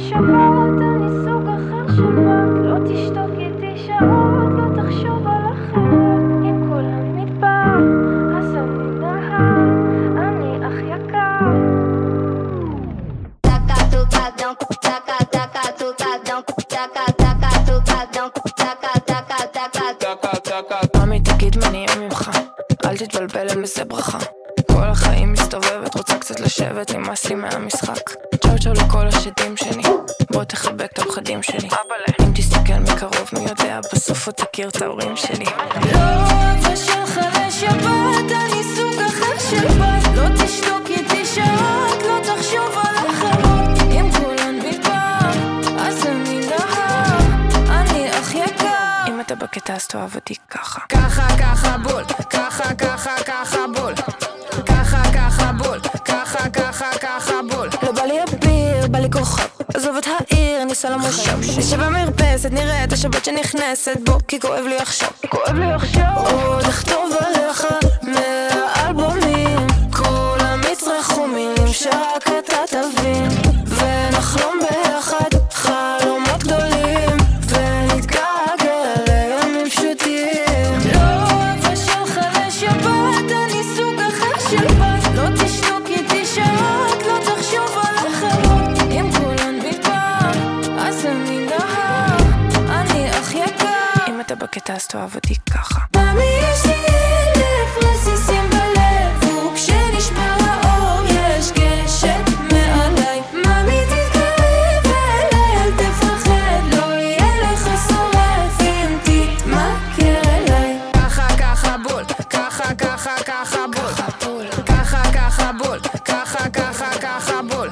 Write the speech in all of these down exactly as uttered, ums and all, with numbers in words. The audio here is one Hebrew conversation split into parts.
שבת, אני סוג אחר של בת. לא תשתוק איתי שעות, לא תחשוב על אחרות. אם כולם מדבר, אז אני נהר, אני אח יקר. Taca tucadão, taca taca tucadão, taca taca tucadão, taca taca taca. ממי תגיד מה נהיה ממך, אל תתבלבל עם איזה ברכה. כל החיים מסתובבת, רוצה קצת לשבת, נמאס לי מהמשחק. צ'או צ'או לכל השדים שלי, בוא תחבק את הפחדים שלי. אם תסתכל מקרוב מי יודע, בסוף עוד תכיר את ההורים שלי. לא אהבה שלך לשבת, אני סוג אחר של בת. לא תשתוק איתי שעות, לא תחשוב על אחרות. אם כולן מדבר, אז אני נהר, אני אח יקר. אם אתה בקטע אז תאהב אותי ככה. ככה ככה בול, ככה ככה ככה בול, ככה ככה בול, ככה ככה ככה בול. לא בא לי אביר, בא לי כוכב, עזוב את העיר, ניסה למושב. נשב במרפסת, נראה את השבת שנכנסת בו, כי כואב לי עכשיו, כואב לי עכשיו. עוד אכתוב עליך מהאלבומים, כולם יצרכו מילים שרק אתה תבין, ונחלום ביחד חלומות גדולים, ונתגעגע לימים פשוטים. לא אהבה שלך לשבת, אני סוג אחר של בת. לא תשתוק איתי שעות, לא תחשוב על אחרות. אם כולן מדבר, אז אני נהר, אני אח יקר. אם אתה בקטע אז תאהב אותי ככה. ממי יש לי אלף רסיסים בלב, וכשנשמע האור יש גשם מעליי. ממי תתקרב אליי, אל תפחד, לא יהיה לך שורף אם תתמכר אליי. ככה ככה בול, ככה ככה ככה בול, ככה ככה בול, ככה ככה ככה בול.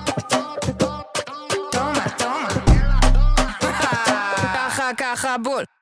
תומה, תומה. ככה ככה בול.